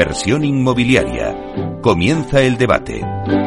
Inversión inmobiliaria. Comienza el debate.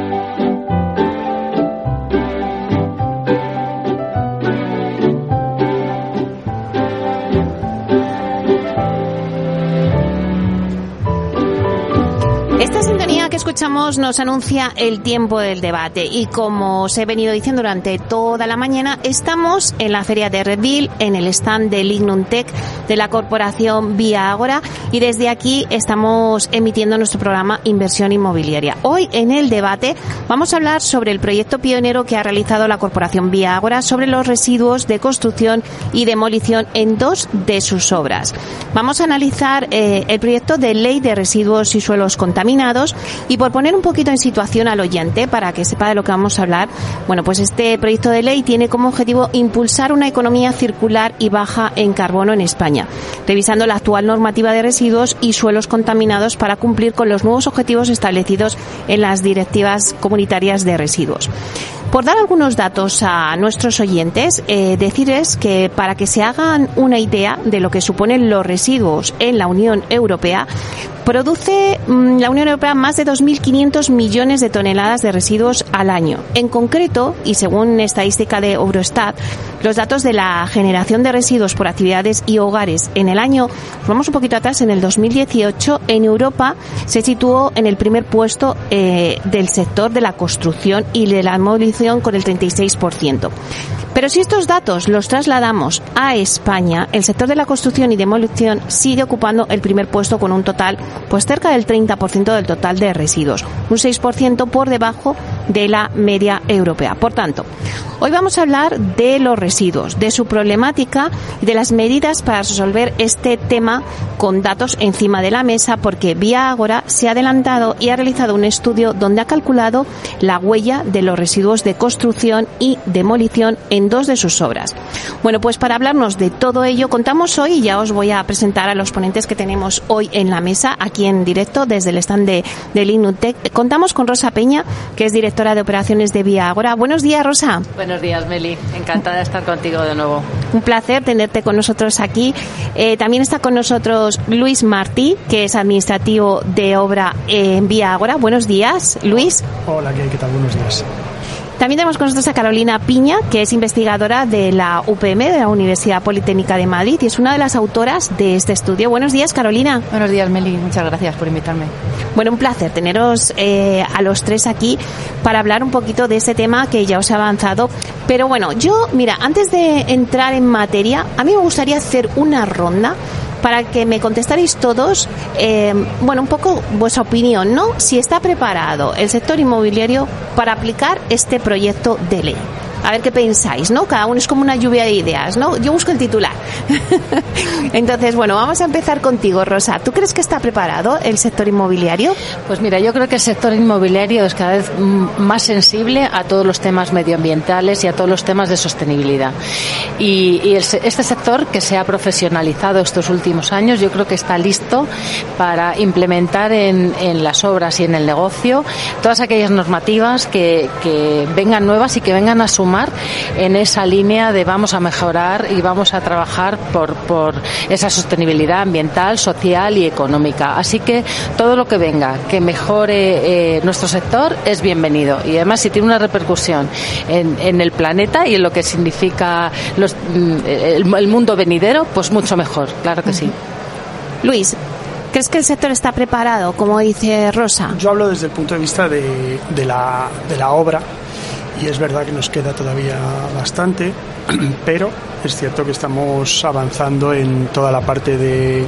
Esta sintonía que escuchamos nos anuncia el tiempo del debate y, como os he venido diciendo durante toda la mañana, estamos en la feria de Redville, en el stand de Lignum Tech de la corporación Vía Ágora, y desde aquí estamos emitiendo nuestro programa Inversión Inmobiliaria. Hoy en el debate vamos a hablar sobre el proyecto pionero que ha realizado la corporación Vía Ágora sobre los residuos de construcción y demolición en dos de sus obras. Vamos a analizar el proyecto de ley de residuos y suelos contaminados. Y por poner un poquito en situación al oyente, para que sepa de lo que vamos a hablar, bueno, pues este proyecto de ley tiene como objetivo impulsar una economía circular y baja en carbono en España, revisando la actual normativa de residuos y suelos contaminados para cumplir con los nuevos objetivos establecidos en las directivas comunitarias de residuos. Por dar algunos datos a nuestros oyentes, decirles que para que se hagan una idea de lo que suponen los residuos en la Unión Europea, produce la Unión Europea más de 2.500 millones de toneladas de residuos al año. En concreto, y según estadística de Eurostat, los datos de la generación de residuos por actividades y hogares en el año, vamos un poquito atrás, en el 2018, en Europa se situó en el primer puesto del sector de la construcción y de la demolición con el 36%. Pero si estos datos los trasladamos a España, el sector de la construcción y demolición sigue ocupando el primer puesto con un total, pues cerca del 30% del total de residuos, un 6% por debajo de la media europea. Por tanto, hoy vamos a hablar de los residuos, de su problemática y de las medidas para resolver este tema con datos encima de la mesa, porque Vía Ágora se ha adelantado y ha realizado un estudio donde ha calculado la huella de los residuos de construcción y demolición en dos de sus obras. Bueno, pues para hablarnos de todo ello contamos hoy, y ya os voy a presentar a los ponentes que tenemos hoy en la mesa, aquí en directo desde el stand de Lignum Tech. Contamos con Rosa Peña, que es directora de operaciones de Vía Ágora. Buenos días, Rosa. Buenos días, Meli. Encantada de estar contigo de nuevo. Un placer tenerte con nosotros aquí. También está con nosotros Luis Martí, que es administrativo de obra en Vía Ágora. Buenos días, Luis. Hola, ¿qué tal? Buenos días. También tenemos con nosotros a Carolina Piña, que es investigadora de la UPM, de la Universidad Politécnica de Madrid, y es una de las autoras de este estudio. Buenos días, Carolina. Buenos días, Meli. Muchas gracias por invitarme. Bueno, un placer teneros a los tres aquí para hablar un poquito de este tema que ya os he avanzado. Pero bueno, mira, antes de entrar en materia, a mí me gustaría hacer una ronda para que me contestaréis todos, un poco vuestra opinión, ¿no? Si está preparado el sector inmobiliario para aplicar este proyecto de ley. A ver qué pensáis, ¿no? Cada uno es como una lluvia de ideas, ¿no? Yo busco el titular. Entonces, bueno, vamos a empezar contigo, Rosa. ¿Tú crees que está preparado el sector inmobiliario? Pues mira, yo creo que el sector inmobiliario es cada vez más sensible a todos los temas medioambientales y a todos los temas de sostenibilidad. Y este sector, que se ha profesionalizado estos últimos años, yo creo que está listo para implementar en las obras y en el negocio todas aquellas normativas que vengan nuevas y que vengan a sumar en esa línea de vamos a mejorar y vamos a trabajar por esa sostenibilidad ambiental, social y económica. Así que todo lo que venga que mejore nuestro sector es bienvenido, y además si tiene una repercusión en el planeta y en lo que significa el mundo venidero, pues mucho mejor, claro que sí. Luis, ¿crees que el sector está preparado, como dice Rosa? Yo hablo desde el punto de vista de la obra. Y es verdad que nos queda todavía bastante, pero es cierto que estamos avanzando en toda la parte de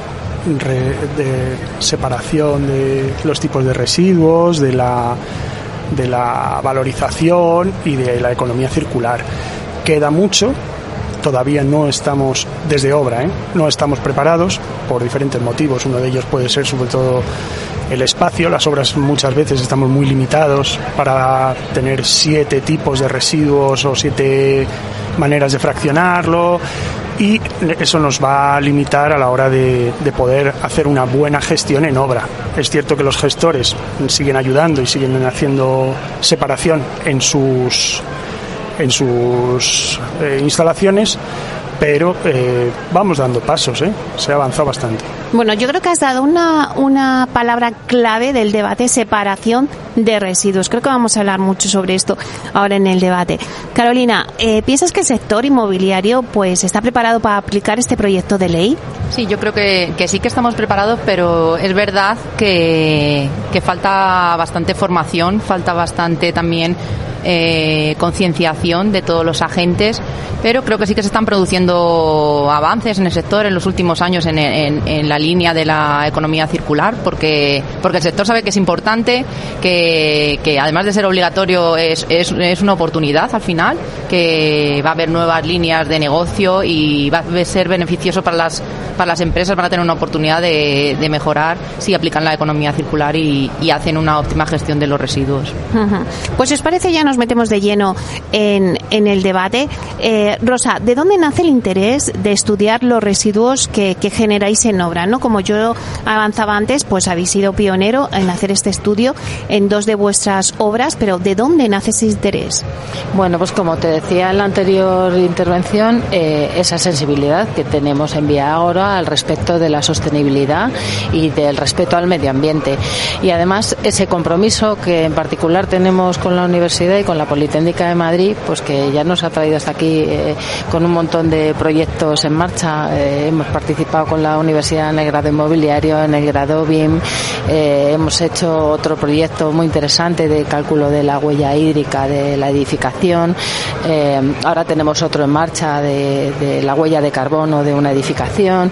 separación de los tipos de residuos, de la valorización y de la economía circular. Queda mucho, todavía no estamos, desde obra, no estamos preparados por diferentes motivos. Uno de ellos puede ser sobre todo el espacio. Las obras muchas veces estamos muy limitados para tener 7 tipos de residuos o 7 maneras de fraccionarlo, y eso nos va a limitar a la hora de poder hacer una buena gestión en obra. Es cierto que los gestores siguen ayudando y siguen haciendo separación en sus instalaciones, pero vamos dando pasos, se ha avanzado bastante. Bueno, yo creo que has dado una palabra clave del debate: separación de residuos. Creo que vamos a hablar mucho sobre esto ahora en el debate. Carolina, ¿piensas que el sector inmobiliario pues está preparado para aplicar este proyecto de ley? Sí, yo creo que sí que estamos preparados, pero es verdad que falta bastante formación, falta bastante también concienciación de todos los agentes, pero creo que sí que se están produciendo avances en el sector en los últimos años en la línea de la economía circular, porque el sector sabe que es importante, que además de ser obligatorio es una oportunidad al final, que va a haber nuevas líneas de negocio y va a ser beneficioso para las empresas, van a tener una oportunidad de mejorar si aplican la economía circular y hacen una óptima gestión de los residuos. Uh-huh. Pues si os parece, ya nos metemos de lleno en el debate. Rosa, ¿de dónde nace el interés de estudiar los residuos que generáis en obra, ¿no? Como yo avanzaba antes, pues habéis sido pionero en hacer este estudio en 2 de vuestras obras, pero ¿de dónde nace ese interés? Bueno, pues como te decía en la anterior intervención, esa sensibilidad que tenemos en Vía Ágora al respecto de la sostenibilidad y del respeto al medio ambiente. Y además ese compromiso que en particular tenemos con la universidad y con la Politécnica de Madrid, pues que ya nos ha traído hasta aquí con un montón de proyectos en marcha. Hemos participado con la universidad en el grado inmobiliario, en el grado BIM. Hemos hecho otro proyecto muy interesante de cálculo de la huella hídrica de la edificación. Ahora tenemos otro en marcha de la huella de carbono de una edificación.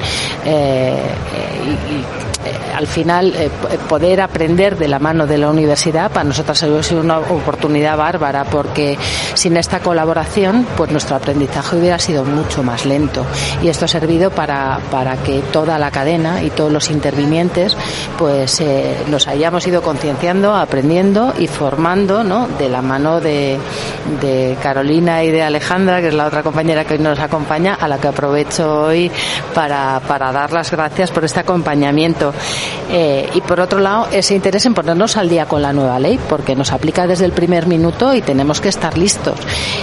Al final poder aprender de la mano de la universidad para nosotros ha sido una oportunidad bárbara, porque sin esta colaboración pues nuestro aprendizaje hubiera sido mucho más lento, y esto ha servido para que toda la cadena y todos los intervinientes pues nos hayamos ido concienciando, aprendiendo y formando, ¿no?, de la mano de Carolina y de Alejandra, que es la otra compañera que hoy nos acompaña, a la que aprovecho hoy para dar las gracias por este acompañamiento. Y por otro lado, ese interés en ponernos al día con la nueva ley, porque nos aplica desde el primer minuto y tenemos que estar listos.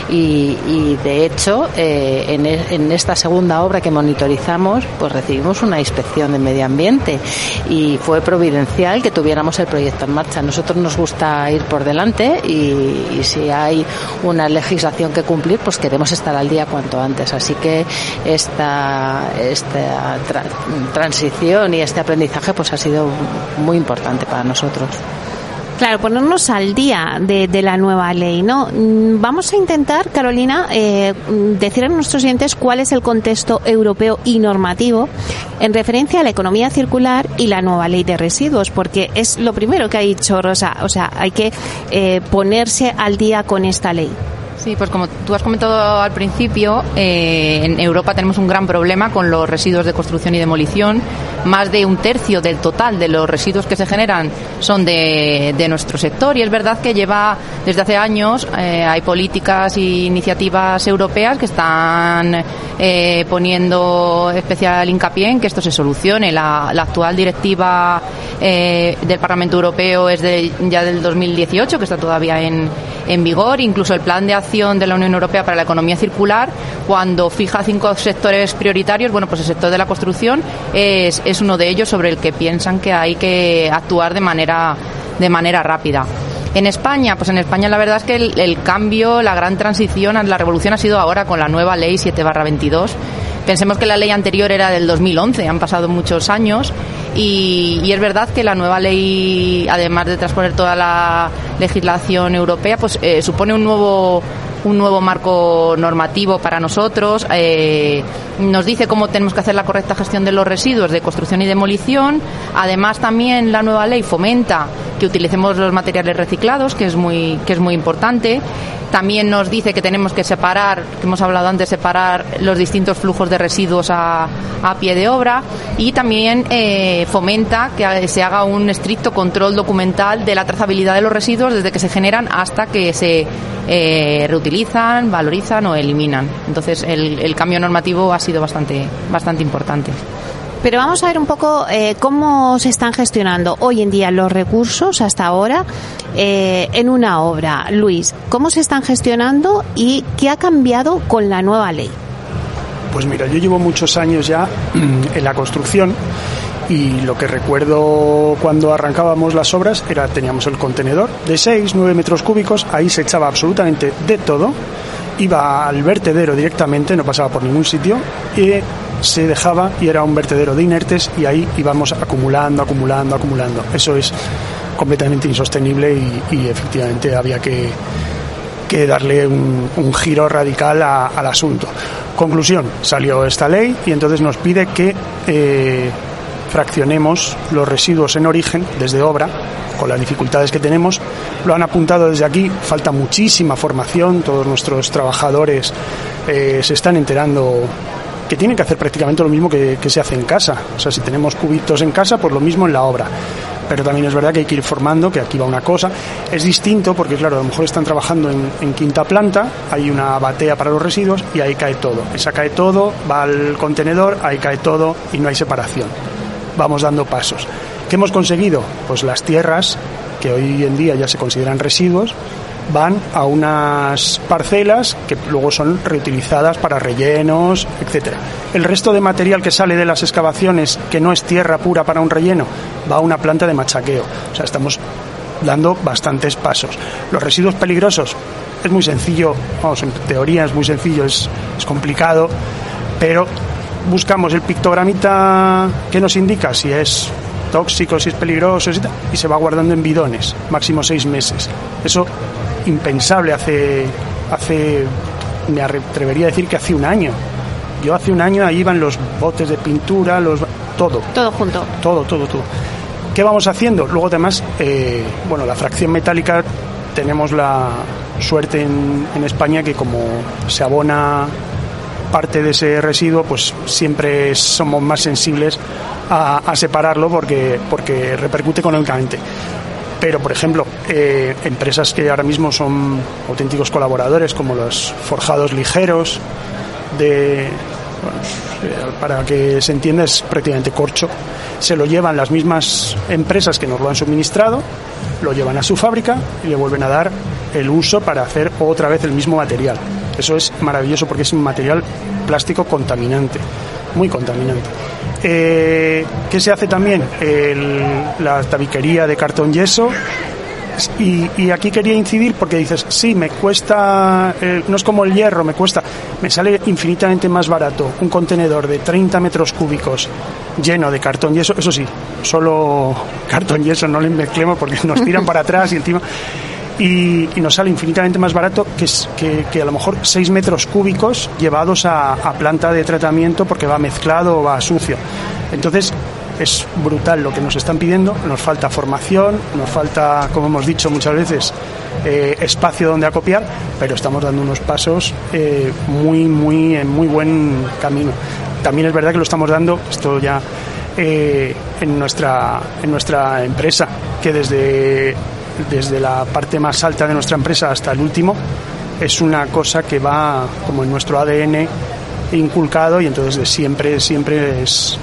Y de hecho, en esta segunda obra que monitorizamos, pues recibimos una inspección de medio ambiente y fue providencial que tuviéramos el proyecto en marcha. A nosotros nos gusta ir por delante y si hay una legislación que cumplir, pues queremos estar al día cuanto antes. Así que esta transición y este aprendizaje pues ha sido muy importante para nosotros. Claro, ponernos al día de la nueva ley, ¿no? Vamos a intentar, Carolina, decir a nuestros oyentes cuál es el contexto europeo y normativo en referencia a la economía circular y la nueva ley de residuos, porque es lo primero que ha dicho Rosa, o sea, hay que ponerse al día con esta ley. Sí, pues como tú has comentado al principio, en Europa tenemos un gran problema con los residuos de construcción y demolición. Más de 1/3 del total de los residuos que se generan son de nuestro sector, y es verdad que lleva desde hace años, hay políticas e iniciativas europeas que están poniendo especial hincapié en que esto se solucione. La actual directiva del Parlamento Europeo es ya del 2018, que está todavía en vigor. Incluso el plan de acción de la Unión Europea para la economía circular, cuando fija 5 sectores prioritarios, bueno, pues el sector de la construcción es uno de ellos sobre el que piensan que hay que actuar de manera rápida. En España, pues en España la verdad es que el cambio, la gran transición, la revolución ha sido ahora con la nueva ley 7/22. Pensemos que la ley anterior era del 2011, han pasado muchos años, y es verdad que la nueva ley, además de transponer toda la legislación europea, pues supone un nuevo marco normativo para nosotros. Nos dice cómo tenemos que hacer la correcta gestión de los residuos de construcción y demolición. Además, también la nueva ley fomenta que utilicemos los materiales reciclados, que es muy importante. También nos dice que tenemos que separar, que hemos hablado antes, separar los distintos flujos de residuos a pie de obra, y también fomenta que se haga un estricto control documental de la trazabilidad de los residuos desde que se generan hasta que se reutilizan, valorizan o eliminan. Entonces el cambio normativo ha sido bastante importante. Pero vamos a ver un poco cómo se están gestionando hoy en día los recursos hasta ahora en una obra. Luis, ¿cómo se están gestionando y qué ha cambiado con la nueva ley? Pues mira, yo llevo muchos años ya en la construcción y lo que recuerdo cuando arrancábamos las obras era, teníamos el contenedor de 6-9 metros cúbicos, ahí se echaba absolutamente de todo, iba al vertedero directamente, no pasaba por ningún sitio y se dejaba y era un vertedero de inertes y ahí íbamos acumulando. Eso es completamente insostenible y efectivamente había que darle un giro radical al asunto. Conclusión, salió esta ley y entonces nos pide que fraccionemos los residuos en origen desde obra, con las dificultades que tenemos. Lo han apuntado desde aquí, falta muchísima formación, todos nuestros trabajadores se están enterando que tienen que hacer prácticamente lo mismo que se hace en casa. O sea, si tenemos cubitos en casa, pues lo mismo en la obra. Pero también es verdad que hay que ir formando, que aquí va una cosa. Es distinto porque, claro, a lo mejor están trabajando en quinta planta, hay una batea para los residuos y ahí cae todo. Esa cae todo, va al contenedor, ahí cae todo y no hay separación. Vamos dando pasos. ¿Qué hemos conseguido? Pues las tierras, que hoy en día ya se consideran residuos, van a unas parcelas que luego son reutilizadas para rellenos, etcétera. El resto de material que sale de las excavaciones, que no es tierra pura para un relleno, va a una planta de machaqueo. O sea, estamos dando bastantes pasos. Los residuos peligrosos es muy sencillo, vamos, en teoría es muy sencillo, es complicado, pero buscamos el pictogramita que nos indica si es tóxico, si es peligroso y se va guardando en bidones, máximo 6 meses. Eso impensable hace me atrevería a decir que hace un año. Yo hace un año ahí iban los botes de pintura, todo junto. Todo. ¿Qué vamos haciendo? Luego además, la fracción metálica, tenemos la suerte en España que como se abona parte de ese residuo, pues siempre somos más sensibles a separarlo porque repercute económicamente. Pero, por ejemplo, empresas que ahora mismo son auténticos colaboradores, como los forjados ligeros, para que se entienda, es prácticamente corcho, se lo llevan las mismas empresas que nos lo han suministrado, lo llevan a su fábrica y le vuelven a dar el uso para hacer otra vez el mismo material. Eso es maravilloso porque es un material plástico contaminante, muy contaminante. ¿Qué se hace también? La tabiquería de cartón yeso. Y aquí quería incidir porque dices, sí, me cuesta, no es como el hierro, me sale infinitamente más barato un contenedor de 30 metros cúbicos lleno de cartón yeso. Eso sí, solo cartón yeso, no le mezclemos porque nos tiran para atrás y encima. Y nos sale infinitamente más barato que a lo mejor 6 metros cúbicos llevados a planta de tratamiento porque va mezclado o va sucio. Entonces es brutal lo que nos están pidiendo, nos falta formación, nos falta, como hemos dicho muchas veces, espacio donde acopiar, pero estamos dando unos pasos en muy buen camino. También es verdad que lo estamos dando, esto ya en nuestra empresa, que desde la parte más alta de nuestra empresa hasta el último, es una cosa que va como en nuestro ADN inculcado y entonces de siempre es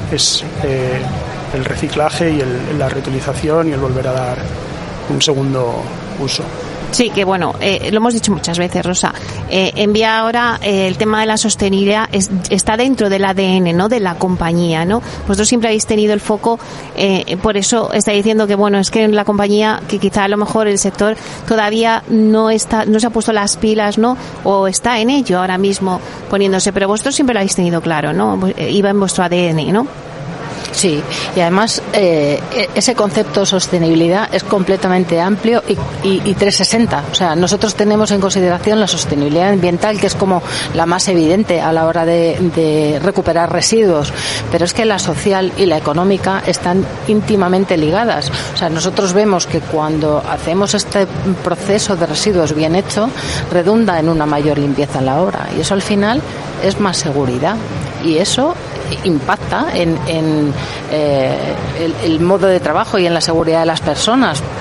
el reciclaje y la reutilización y el volver a dar un segundo uso. Sí, que bueno, lo hemos dicho muchas veces, Rosa. En Via ahora el tema de la sostenibilidad está dentro del ADN, ¿no?, de la compañía, ¿no? Vosotros siempre habéis tenido el foco, por eso está diciendo que bueno, es que en la compañía, que quizá a lo mejor el sector todavía no se ha puesto las pilas, ¿no?, o está en ello ahora mismo poniéndose, pero vosotros siempre lo habéis tenido claro, ¿no? Iba en vuestro ADN, ¿no? Sí, y además ese concepto de sostenibilidad es completamente amplio y 360. O sea, nosotros tenemos en consideración la sostenibilidad ambiental, que es como la más evidente a la hora de recuperar residuos, pero es que la social y la económica están íntimamente ligadas. O sea, nosotros vemos que cuando hacemos este proceso de residuos bien hecho, redunda en una mayor limpieza en la obra, y eso al final es más seguridad, y eso impacta en el modo de trabajo y en la seguridad de las personas,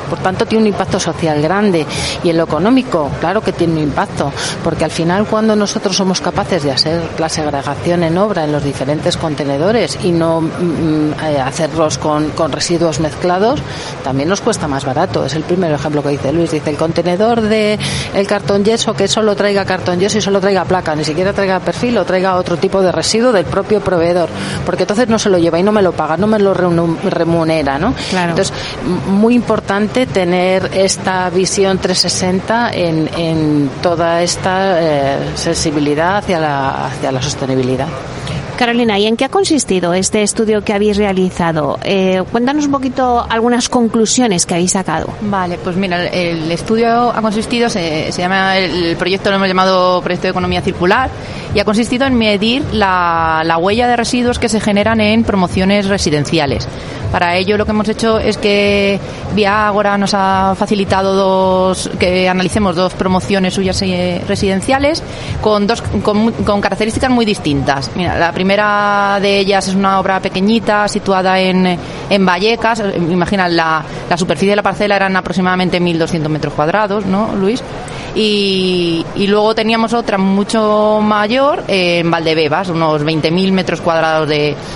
Por tanto, tiene un impacto social grande. Y en lo económico, claro que tiene un impacto, porque al final cuando nosotros somos capaces de hacer la segregación en obra en los diferentes contenedores y no hacerlos con residuos mezclados, también nos cuesta más barato. Es el primer ejemplo que dice Luis. Dice, el contenedor de el cartón yeso, que solo traiga cartón yeso y solo traiga placa, ni siquiera traiga perfil o traiga otro tipo de residuo del propio proveedor, porque entonces no se lo lleva y no me lo paga, no me lo remunera, ¿no? Claro. Entonces, muy importante tener esta visión 360 en toda esta sensibilidad hacia la sostenibilidad. Carolina, ¿y en qué ha consistido este estudio que habéis realizado? Cuéntanos un poquito algunas conclusiones que habéis sacado. Vale, pues mira, el estudio ha consistido, se llama, el proyecto lo hemos llamado Proyecto de Economía Circular, y ha consistido en medir la huella de residuos que se generan en promociones residenciales. Para ello lo que hemos hecho es que Vía Ágora nos ha facilitado que analicemos dos promociones suyas residenciales con características muy distintas. Mira, la primera de ellas es una obra pequeñita situada en Vallecas. Imagina, la superficie de la parcela eran aproximadamente 1.200 metros cuadrados, ¿no, Luis? Y luego teníamos otra mucho mayor en Valdebebas, unos 20.000 metros cuadrados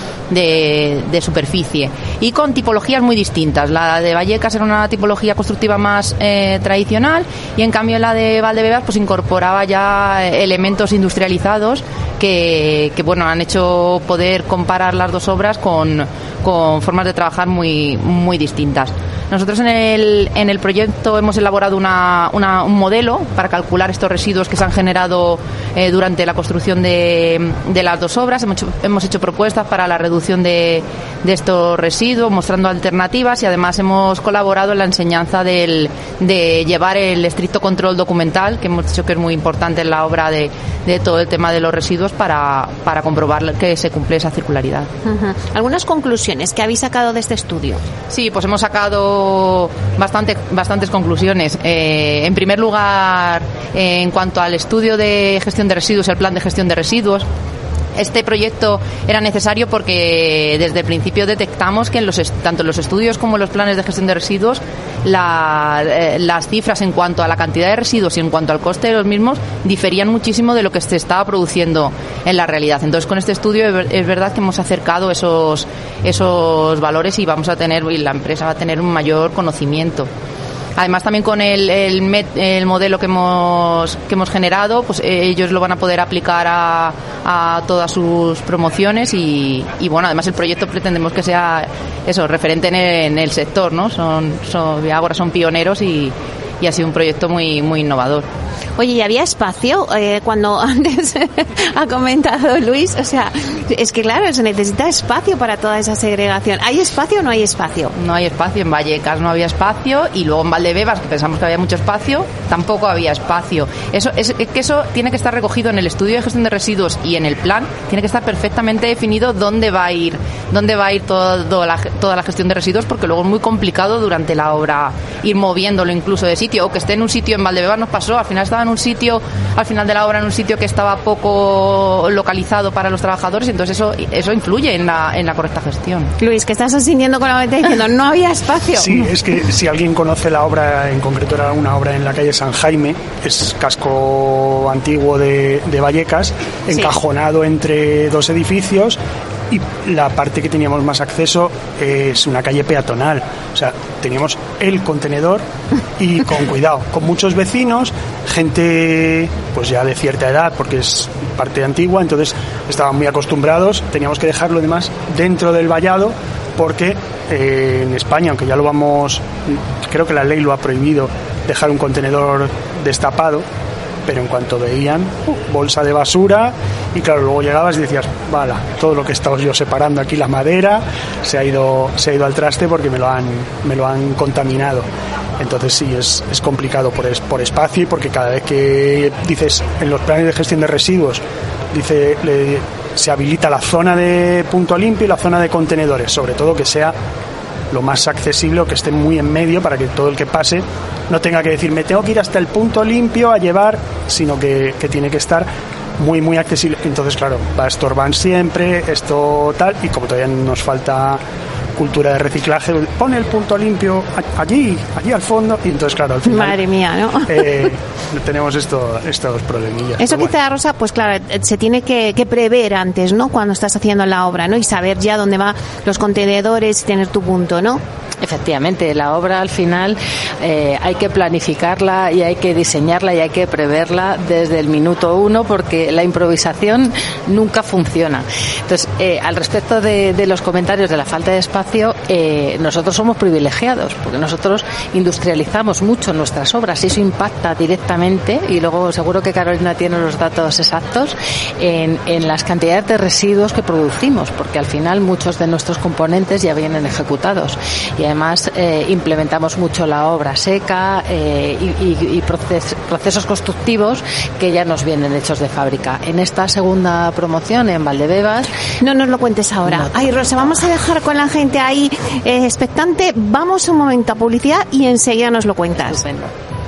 de superficie, y con tipologías muy distintas. La de Vallecas era una tipología constructiva más tradicional, y en cambio la de Valdebebas pues incorporaba ya elementos industrializados que bueno, han hecho poder comparar las dos obras con formas de trabajar muy, muy distintas. Nosotros en el proyecto hemos elaborado un modelo para calcular estos residuos que se han generado durante la construcción de las dos obras. Hemos hecho propuestas para la reducción de estos residuos, mostrando alternativas, y además hemos colaborado en la enseñanza de llevar el estricto control documental, que hemos dicho que es muy importante en la obra de todo el tema de los residuos para comprobar que se cumple esa circularidad. Uh-huh. ¿Algunas conclusiones que habéis sacado de este estudio? Sí, pues hemos sacado bastantes conclusiones. En primer lugar, en cuanto al estudio de gestión de residuos, el plan de gestión de residuos, este proyecto era necesario porque desde el principio detectamos que tanto en los estudios como en los planes de gestión de residuos las cifras en cuanto a la cantidad de residuos y en cuanto al coste de los mismos diferían muchísimo de lo que se estaba produciendo en la realidad. Entonces, con este estudio es verdad que hemos acercado esos valores y la empresa va a tener un mayor conocimiento. Además, también con el modelo que hemos generado, pues ellos lo van a poder aplicar a todas sus promociones y bueno, además el proyecto pretendemos que sea eso, referente en el sector, ¿no? Ahora son pioneros y ha sido un proyecto muy, muy innovador. Oye, ¿y había espacio? Cuando antes ha comentado Luis, o sea, es que claro, se necesita espacio para toda esa segregación. ¿Hay espacio o no hay espacio? No hay espacio, en Vallecas no había espacio, y luego en Valdebebas, que pensamos que había mucho espacio, tampoco había espacio. Eso tiene que estar recogido en el estudio de gestión de residuos y en el plan, tiene que estar perfectamente definido dónde va a ir toda la gestión de residuos, porque luego es muy complicado durante la obra ir moviéndolo incluso de sitio, o que esté en un sitio. En Valdebebas nos pasó, al final estaba en un sitio, al final de la obra, en un sitio que estaba poco localizado para los trabajadores, y entonces eso influye en la correcta gestión. Luis, que estás asintiendo con la mente diciendo no había espacio. Sí, es que si alguien conoce la obra, en concreto era una obra en la calle San Jaime, es casco antiguo de Vallecas, encajonado entre dos edificios, y la parte que teníamos más acceso es una calle peatonal. O sea, teníamos el contenedor y con cuidado, con muchos vecinos, gente pues ya de cierta edad, porque es parte antigua, entonces estaban muy acostumbrados. Teníamos que dejar lo demás dentro del vallado, porque en España, aunque ya lo vamos, creo que la ley lo ha prohibido, dejar un contenedor destapado, pero en cuanto veían bolsa de basura, y claro, luego llegabas y decías, vale, todo lo que he estado yo separando aquí, la madera, se ha ido al traste porque me lo han contaminado. Entonces sí, es complicado por espacio, y porque cada vez que dices en los planes de gestión de residuos, se habilita la zona de punto limpio y la zona de contenedores, sobre todo que sea lo más accesible, o que esté muy en medio, para que todo el que pase no tenga que decir, me tengo que ir hasta el punto limpio a llevar, sino que tiene que estar muy, muy accesible. Entonces, claro, va a estorbar siempre, esto tal, y como todavía nos falta cultura de reciclaje, pone el punto limpio allí al fondo, y entonces claro, al final madre mía, ¿no? Tenemos estos problemillas. Eso quizá, Rosa, pues claro, se tiene que prever antes, ¿no? Cuando estás haciendo la obra, ¿no? Y saber ya dónde van los contenedores y tener tu punto, ¿no? Efectivamente, la obra al final hay que planificarla y hay que diseñarla y hay que preverla desde el minuto 1, porque la improvisación nunca funciona. Entonces, al respecto de los comentarios de la falta de espacio, nosotros somos privilegiados porque nosotros industrializamos mucho nuestras obras y eso impacta directamente, y luego seguro que Carolina tiene los datos exactos en las cantidades de residuos que producimos, porque al final muchos de nuestros componentes ya vienen ejecutados. Y además implementamos mucho la obra seca y procesos constructivos que ya nos vienen hechos de fábrica. En esta segunda promoción en Valdebebas... No nos lo cuentes ahora. No. Ay, Rosa, vamos a dejar con la gente ahí expectante. Vamos un momento a publicidad y enseguida nos lo cuentas. Estupendo.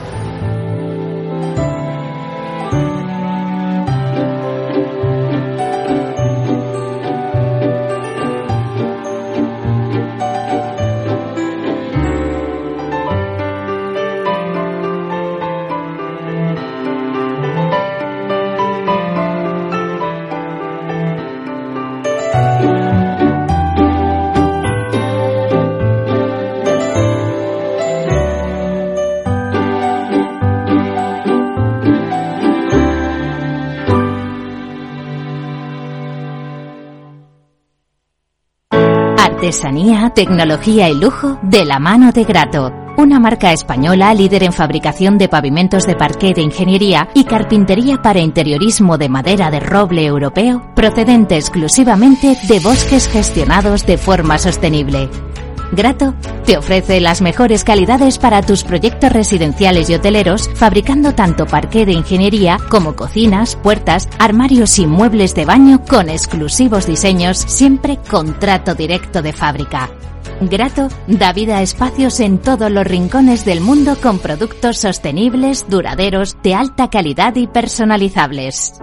Artesanía, tecnología y lujo de la mano de Grato. Una marca española líder en fabricación de pavimentos de parqué de ingeniería y carpintería para interiorismo de madera de roble europeo, procedente exclusivamente de bosques gestionados de forma sostenible. Grato te ofrece las mejores calidades para tus proyectos residenciales y hoteleros, fabricando tanto parqué de ingeniería como cocinas, puertas, armarios y muebles de baño con exclusivos diseños, siempre con trato directo de fábrica. Grato da vida a espacios en todos los rincones del mundo con productos sostenibles, duraderos, de alta calidad y personalizables.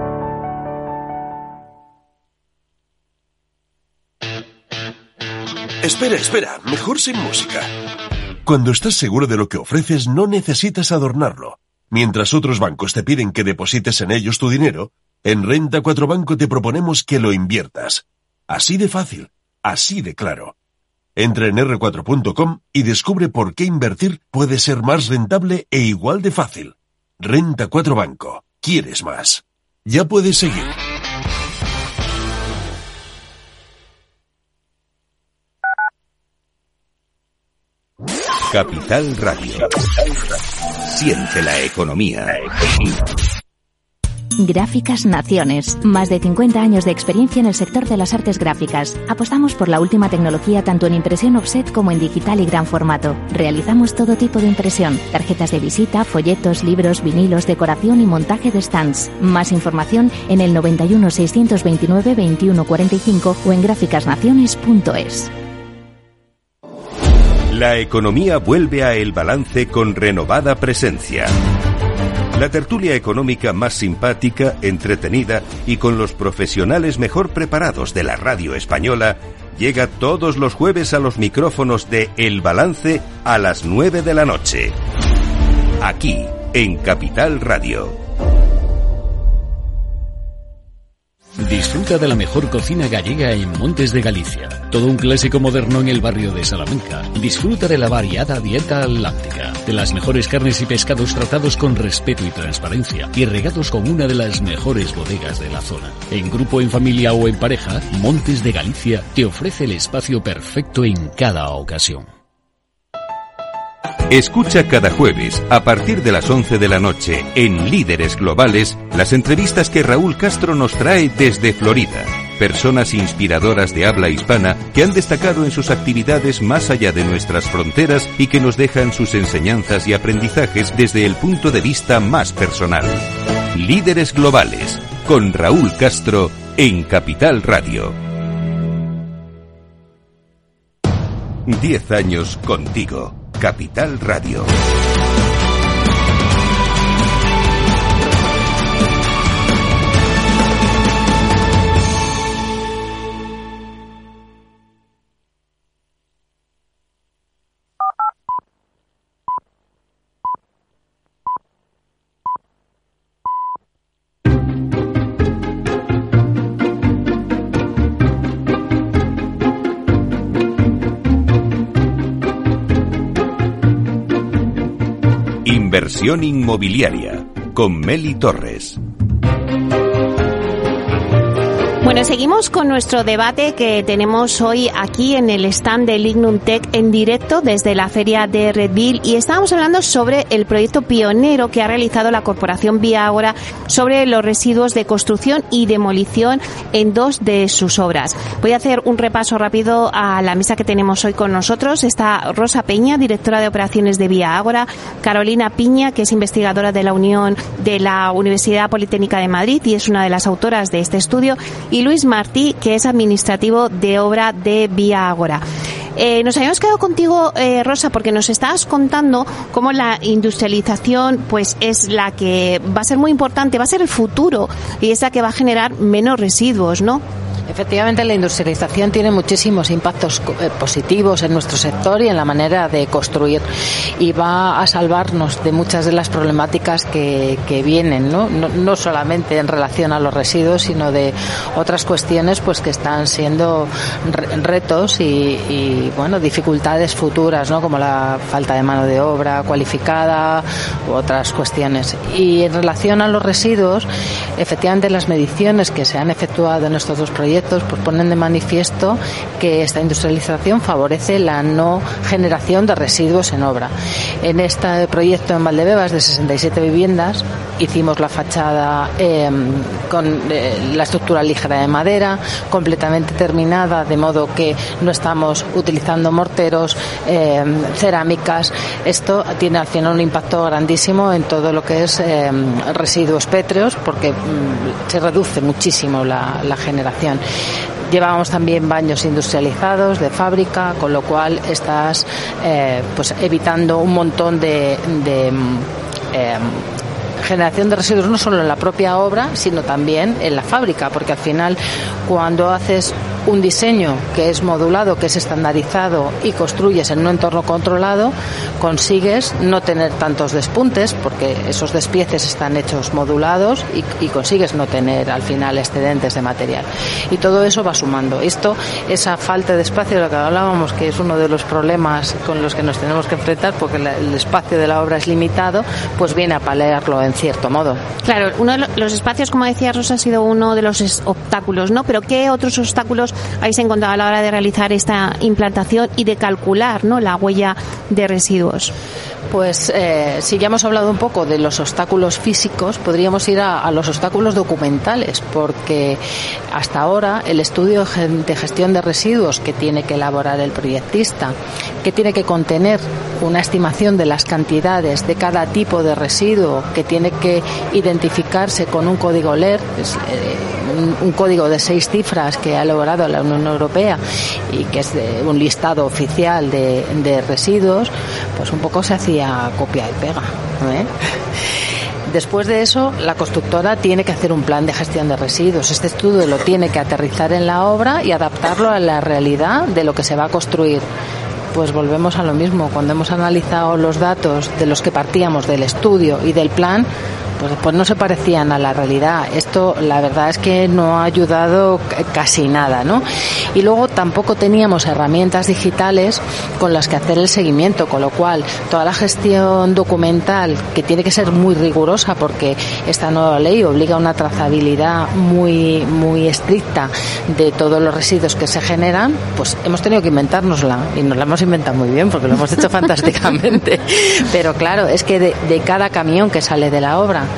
Espera, mejor sin música. Cuando estás seguro de lo que ofreces, no necesitas adornarlo. Mientras otros bancos te piden que deposites en ellos tu dinero, en Renta 4 Banco te proponemos que lo inviertas. Así de fácil, así de claro. Entra en r4.com y descubre por qué invertir puede ser más rentable e igual de fácil. Renta 4 Banco. ¿Quieres más? Ya puedes seguir. Capital Radio. Siente la economía. Gráficas Naciones. Más de 50 años de experiencia en el sector de las artes gráficas. Apostamos por la última tecnología tanto en impresión offset como en digital y gran formato. Realizamos todo tipo de impresión. Tarjetas de visita, folletos, libros, vinilos, decoración y montaje de stands. Más información en el 91 629 2145 o en gráficasnaciones.es. La economía vuelve a El Balance con renovada presencia. La tertulia económica más simpática, entretenida y con los profesionales mejor preparados de la radio española llega todos los jueves a los micrófonos de El Balance a las 9 de la noche. Aquí, en Capital Radio. Disfruta de la mejor cocina gallega en Montes de Galicia. Todo un clásico moderno en el barrio de Salamanca. Disfruta de la variada dieta atlántica, de las mejores carnes y pescados tratados con respeto y transparencia y regados con una de las mejores bodegas de la zona. En grupo, en familia o en pareja, Montes de Galicia te ofrece el espacio perfecto en cada ocasión. Escucha cada jueves, a partir de las 11 de la noche, en Líderes Globales, las entrevistas que Raúl Castro nos trae desde Florida. Personas inspiradoras de habla hispana que han destacado en sus actividades más allá de nuestras fronteras y que nos dejan sus enseñanzas y aprendizajes desde el punto de vista más personal. Líderes Globales, con Raúl Castro, en Capital Radio. 10 años contigo. Capital Radio. Inversión inmobiliaria, con Meli Torres. Bueno, seguimos con nuestro debate que tenemos hoy aquí en el stand de Lignum Tech en directo desde la feria de Redville, y estábamos hablando sobre el proyecto pionero que ha realizado la corporación Vía Ágora sobre los residuos de construcción y demolición en 2 de sus obras. Voy a hacer un repaso rápido a la mesa que tenemos hoy con nosotros. Está Rosa Peña, directora de operaciones de Vía Ágora, Carolina Piña, que es investigadora de la Unión de la Universidad Politécnica de Madrid y es una de las autoras de este estudio, y Luis Martí, que es administrativo de obra de Vía Ágora. Nos habíamos quedado contigo, Rosa, porque nos estabas contando cómo la industrialización pues es la que va a ser muy importante, va a ser el futuro y es la que va a generar menos residuos, ¿no? Efectivamente, la industrialización tiene muchísimos impactos positivos en nuestro sector y en la manera de construir, y va a salvarnos de muchas de las problemáticas que vienen, no solamente en relación a los residuos, sino de otras cuestiones pues que están siendo retos y bueno, dificultades futuras, ¿no? Como la falta de mano de obra cualificada u otras cuestiones. Y en relación a los residuos, efectivamente las mediciones que se han efectuado en estos 2 proyectos pues ponen de manifiesto que esta industrialización favorece la no generación de residuos en obra. En este proyecto en Valdebebas de 67 viviendas hicimos la fachada con la estructura ligera de madera, completamente terminada, de modo que no estamos utilizando morteros, cerámicas. Esto tiene al final un impacto grandísimo en todo lo que es residuos pétreos, porque se reduce muchísimo la generación. Llevábamos también baños industrializados de fábrica, con lo cual estás pues evitando un montón de generación de residuos, no solo en la propia obra, sino también en la fábrica, porque al final cuando haces un diseño que es modulado, que es estandarizado y construyes en un entorno controlado, consigues no tener tantos despuntes, porque esos despieces están hechos modulados y consigues no tener al final excedentes de material. Y todo eso va sumando. Esa falta de espacio de lo que hablábamos, que es uno de los problemas con los que nos tenemos que enfrentar, porque el espacio de la obra es limitado, pues viene a paliarlo en cierto modo. Claro, uno de los espacios, como decía Rosa, ha sido uno de los obstáculos, ¿no? Pero ¿qué otros obstáculos habéis encontrado a la hora de realizar esta implantación y de calcular, ¿no?, la huella de residuos? Pues si ya hemos hablado un poco de los obstáculos físicos, podríamos ir a los obstáculos documentales, porque hasta ahora el estudio de gestión de residuos que tiene que elaborar el proyectista, que tiene que contener una estimación de las cantidades de cada tipo de residuo, que tiene que identificarse con un código LER, un código de 6 cifras que ha elaborado la Unión Europea y que es un listado oficial de residuos, pues un poco se hacía copia y pega, ¿eh? Después de eso, la constructora tiene que hacer un plan de gestión de residuos. Este estudio lo tiene que aterrizar en la obra y adaptarlo a la realidad de lo que se va a construir. Pues volvemos a lo mismo. Cuando hemos analizado los datos de los que partíamos del estudio y del plan, pues no se parecían a la realidad. Esto, la verdad es que no ha ayudado casi nada, ¿no? Y luego tampoco teníamos herramientas digitales con las que hacer el seguimiento, con lo cual toda la gestión documental, que tiene que ser muy rigurosa porque esta nueva ley obliga a una trazabilidad muy, muy estricta de todos los residuos que se generan, pues hemos tenido que inventárnosla, y nos la hemos inventado muy bien porque lo hemos hecho fantásticamente. Pero claro, es que de cada camión que sale de la obra,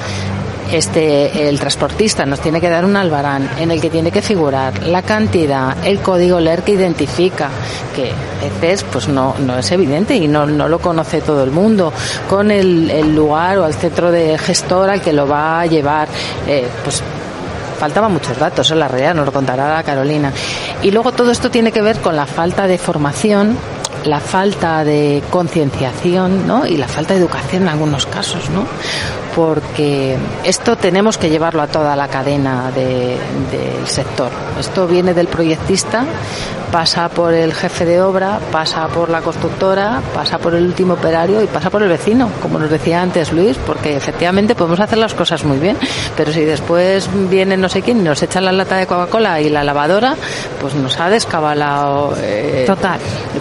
el transportista nos tiene que dar un albarán en el que tiene que figurar la cantidad, el código LER que identifica, que a veces pues no es evidente y no lo conoce todo el mundo, con el lugar o el centro de gestor al que lo va a llevar, pues faltaban muchos datos, en la realidad nos lo contará la Carolina. Y luego todo esto tiene que ver con la falta de formación, la falta de concienciación, ¿no?, y la falta de educación en algunos casos, ¿no? Porque esto tenemos que llevarlo a toda la cadena del sector. Esto viene del proyectista, pasa por el jefe de obra, pasa por la constructora, pasa por el último operario y pasa por el vecino, como nos decía antes Luis, porque efectivamente podemos hacer las cosas muy bien, pero si después viene no sé quién y nos echa la lata de Coca-Cola y la lavadora, pues nos ha descabalado total todo el proyecto.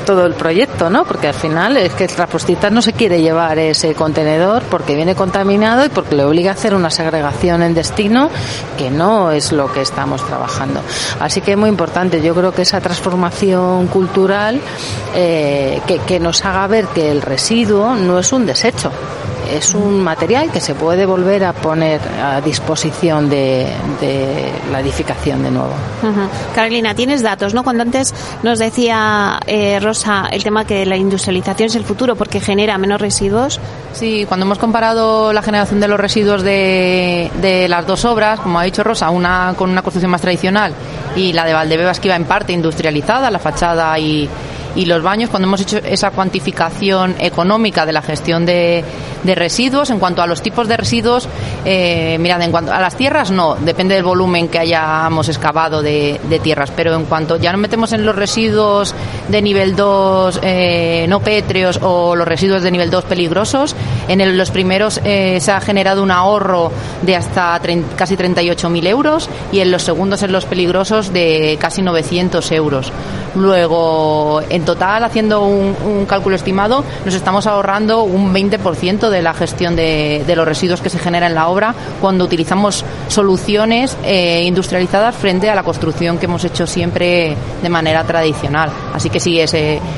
proyecto, ¿no? Porque al final es que Transportistas no se quiere llevar ese contenedor porque viene contaminado y porque le obliga a hacer una segregación en destino que no es lo que estamos trabajando. Así que es muy importante, yo creo que esa transformación cultural que nos haga ver que el residuo no es un desecho, es un material que se puede volver a poner a disposición de la edificación de nuevo. Carolina, tienes datos, ¿no? Cuando antes nos decía Rosa el tema que la industrialización es el futuro porque genera menos residuos. Sí, cuando hemos comparado la generación de los residuos de las dos obras, como ha dicho Rosa, una con una construcción más tradicional y la de Valdebebas, que iba en parte industrializada, la fachada y los baños, cuando hemos hecho esa cuantificación económica de la gestión de residuos, en cuanto a los tipos de residuos, mirad, en cuanto a las tierras, no, depende del volumen que hayamos excavado de tierras, pero en cuanto ya nos metemos en los residuos de nivel 2 no pétreos o los residuos de nivel 2 peligrosos, en los primeros se ha generado un ahorro de hasta casi 38.000 euros y en los segundos, en los peligrosos, de casi 900 euros. Luego, en total, haciendo un cálculo estimado, nos estamos ahorrando un 20% de la gestión de los residuos que se genera en la obra cuando utilizamos soluciones industrializadas frente a la construcción que hemos hecho siempre de manera tradicional. Así que sí,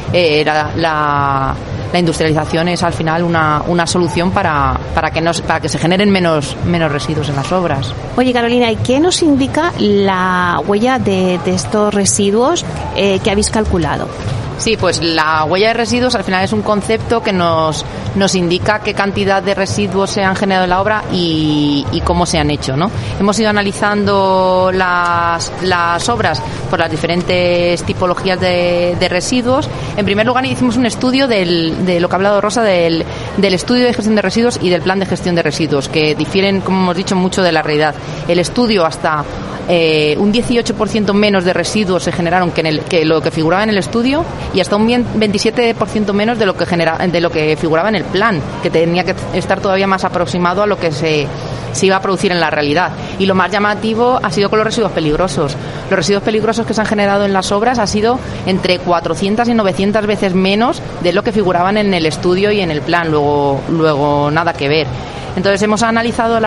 la industrialización es al final una solución para que se generen menos residuos en las obras. Oye, Carolina, ¿y qué nos indica la huella de estos residuos que habéis calculado? Sí, pues la huella de residuos al final es un concepto que nos indica qué cantidad de residuos se han generado en la obra y cómo se han hecho, ¿no? Hemos ido analizando las obras por las diferentes tipologías de residuos. En primer lugar, hicimos un estudio de lo que ha hablado Rosa, del estudio de gestión de residuos y del plan de gestión de residuos, que difieren, como hemos dicho, mucho de la realidad. El estudio, hasta un 18% menos de residuos se generaron que lo que figuraba en el estudio, y hasta un 27% menos de lo que figuraba en el plan, que tenía que estar todavía más aproximado a lo que se iba a producir en la realidad. Y lo más llamativo ha sido con los residuos peligrosos. Los residuos peligrosos que se han generado en las obras ha sido entre 400 y 900 veces menos de lo que figuraban en el estudio y en el plan. Luego nada que ver. Entonces hemos analizado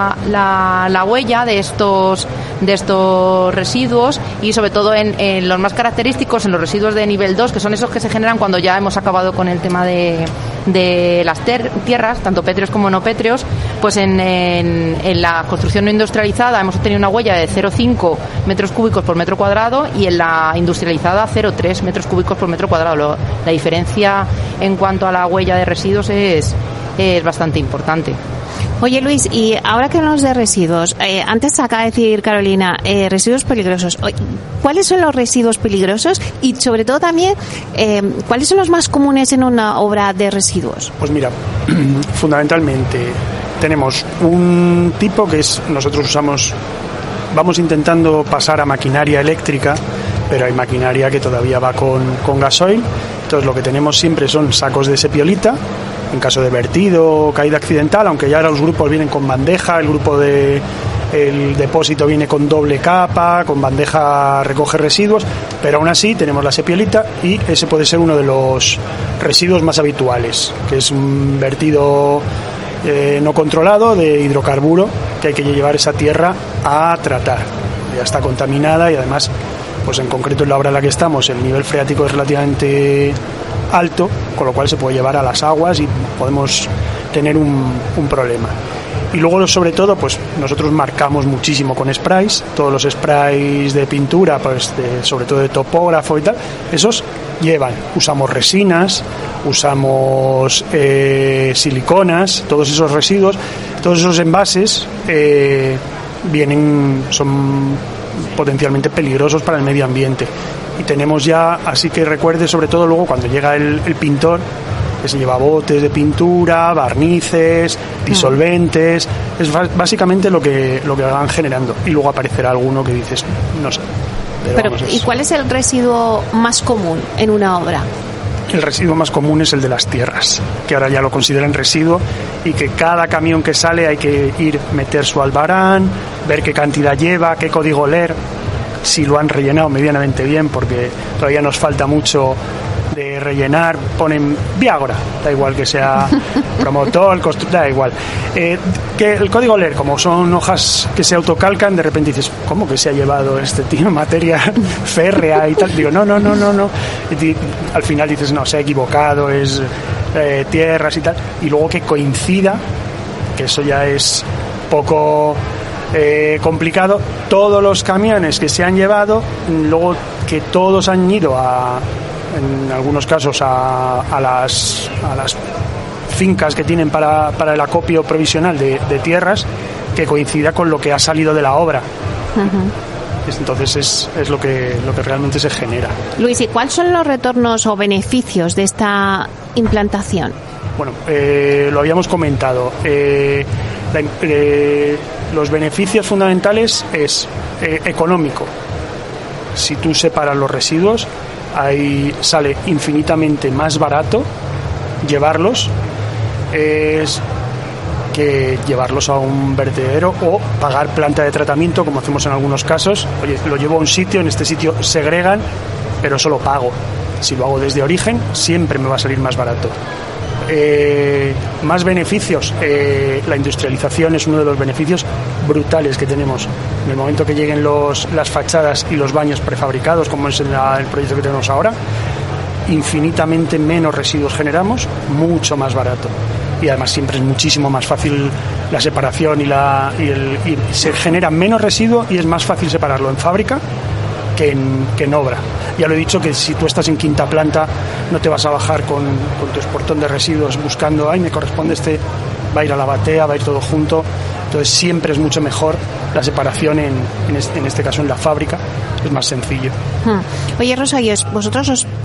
la huella de estos residuos, y sobre todo en los más característicos, en los residuos de nivel 2, que son esos que se generan cuando ya hemos acabado con el tema de las tierras, tanto pétreos como no pétreos. Pues en la construcción no industrializada hemos obtenido una huella de 0,5 metros cúbicos por metro cuadrado, y en la industrializada 0,3 metros cúbicos por metro cuadrado. La diferencia en cuanto a la huella de residuos es bastante importante. Oye, Luis, y ahora que hablamos de residuos, antes acaba de decir Carolina, residuos peligrosos. ¿Cuáles son los residuos peligrosos? Y sobre todo también, ¿cuáles son los más comunes en una obra de residuos? Pues mira, fundamentalmente tenemos un tipo que es, nosotros vamos intentando pasar a maquinaria eléctrica, pero hay maquinaria que todavía va con gasoil. Entonces lo que tenemos siempre son sacos de sepiolita, en caso de vertido o caída accidental, aunque ya ahora los grupos vienen con bandeja, el depósito viene con doble capa, con bandeja recoge residuos, pero aún así tenemos la sepiolita, y ese puede ser uno de los residuos más habituales, que es un vertido no controlado de hidrocarburo, que hay que llevar esa tierra a tratar. Ya está contaminada, y además, pues en concreto en la obra en la que estamos, el nivel freático es relativamente alto, con lo cual se puede llevar a las aguas y podemos tener un problema. Y luego, sobre todo, pues nosotros marcamos muchísimo con sprays, todos los sprays de pintura, pues sobre todo de topógrafo y tal, esos usamos resinas, usamos siliconas, todos esos residuos, todos esos envases son potencialmente peligrosos para el medio ambiente. Y tenemos ya, así que recuerde, sobre todo luego cuando llega el pintor, que se lleva botes de pintura, barnices, disolventes, es básicamente lo que van generando. Y luego aparecerá alguno que dices, no sé. Pero ¿y cuál es el residuo más común en una obra? El residuo más común es el de las tierras, que ahora ya lo consideran residuo, y que cada camión que sale hay que meter su albarán, ver qué cantidad lleva, qué código leer, si lo han rellenado medianamente bien, porque todavía nos falta mucho de rellenar, ponen Viagra, da igual que sea Promotol, da igual. Que el código LER, como son hojas que se autocalcan, de repente dices, ¿cómo que se ha llevado este tío materia férrea y tal? Digo, no. Y al final dices, no, se ha equivocado, es tierras y tal. Y luego que coincida, que eso ya es poco complicado, todos los camiones que se han llevado, luego que todos han ido en algunos casos a las fincas que tienen para el acopio provisional de tierras, que coincida con lo que ha salido de la obra. Uh-huh. Entonces es lo que realmente se genera. Luis, ¿y cuáles son los retornos o beneficios de esta implantación? Bueno, lo habíamos comentado. Los beneficios fundamentales es económico. Si tú separas los residuos, ahí sale infinitamente más barato llevarlos que llevarlos a un vertedero o pagar planta de tratamiento, como hacemos en algunos casos. Oye, lo llevo a un sitio, en este sitio segregan, pero solo pago. Si lo hago desde origen, siempre me va a salir más barato. Más beneficios. La industrialización es uno de los beneficios brutales que tenemos. En el momento que lleguen las fachadas y los baños prefabricados, como es el proyecto que tenemos ahora, infinitamente menos residuos generamos, mucho más barato. Y además siempre es muchísimo más fácil la separación y se genera menos residuo y es más fácil separarlo en fábrica que en obra. Ya lo he dicho, que si tú estás en quinta planta no te vas a bajar con tu exportón de residuos buscando, me corresponde va a ir a la batea, va a ir todo junto. Entonces siempre es mucho mejor la separación en este caso en la fábrica, es más sencillo. Oye, Rosa, ¿y vosotros